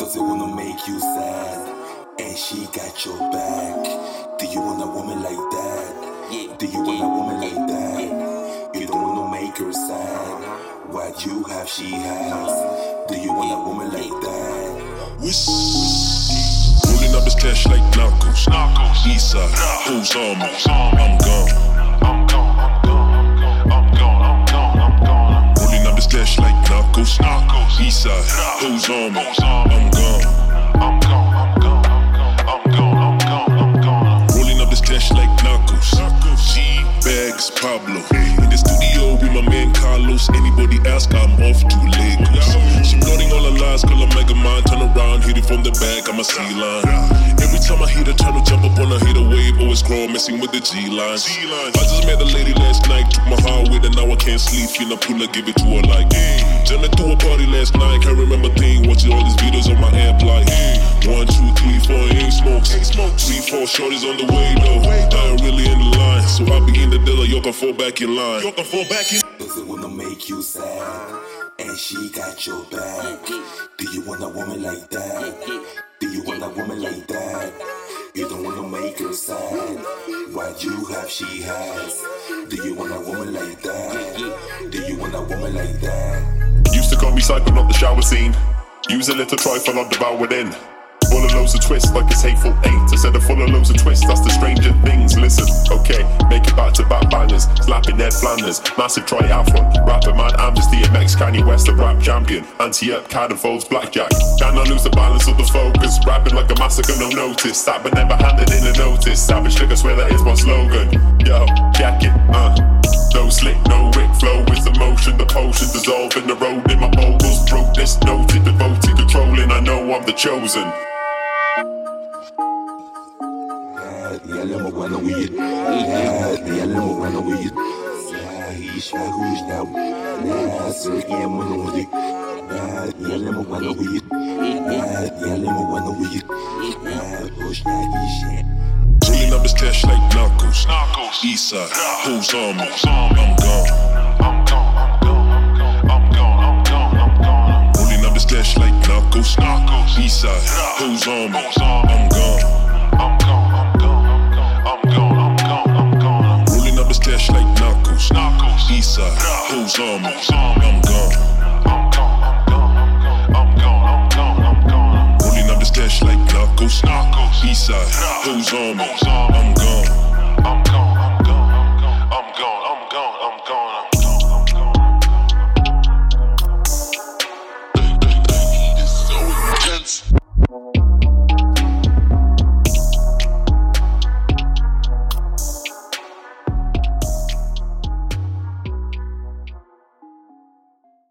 Does it wanna make you sad? And she got your back. Do you want a woman like that? Yeah. Do you want a woman like that? You don't wanna make her sad. What you have, she has. Do you want a woman like that? Rolling up this cash like Narcos. Eastside, who's on me? I'm gone. Rolling up this cash like Narcos. Eastside, who's on me? I'm gone. Rolling up this cash like Narcos. G-Bags Pablo. In the studio with my man Carlos. Anybody ask, I'm off to Lagos. She nodding all her lies, call her mega mind. Turn around, hit it from the back, I'm a C-line. Every time I hit a tunnel, jump up on her, hit a wave, always crawl, messing with the G-lines. I just met a lady last night, took my heart with her, now I can't sleep. You know, pull her, give it to her like, hey. Jumped to a party last night, can't remember thing, watching all these videos on my app like, hey. 1, 2, 3, 4, ain't smokes. 3, 4 shorties on the way though. I ain't really in the line, so I'll be in the dealer, you can fall back in line. Does it wanna make you sad? And she got your back. Do you want a woman like that? Do you want a woman like that? You don't wanna make her sad. What you have, she has. Do you want a woman like that? Do you want a woman like that? Used to call me psycho, not the shower scene. Use a little trifle, I'm devoured in. Full of loads of twists like it's hateful eight. Instead of full of loads of twists, that's the stranger things. Listen, okay, make it back to back bangers. Slapping Ned Flanders, massive triathlon. Rapper man, I'm just DMX, Kanye West, the rap champion. Anti-up, Cadden folds, blackjack. Can I lose the balance of the focus? Rapping like a massacre, no notice. That but never handed in a notice. Savage look, I swear that is my slogan. Yo, jacket, no slick, no Rick flow is the motion. The potion dissolving the road in my vocals. Broke this, noted, devoted, controlling. I know I'm the chosen. يا لما وانا ويد يا لما وانا ويد هيش هوش داو ناس يا منودي يا لما وانا ويد يا لما وانا ويد هوش ناقيش. Rolling up this cash like Narcos. Eastside, who's on me? I'm gone. Rolling up this cash like Narcos. Eastside, who's on me? I'm gone. Rolling up this cash like Narcos. Eastside, who's on me? I'm gone. Rolling up this cash like Narcos. Eastside, who's on me? I'm gone.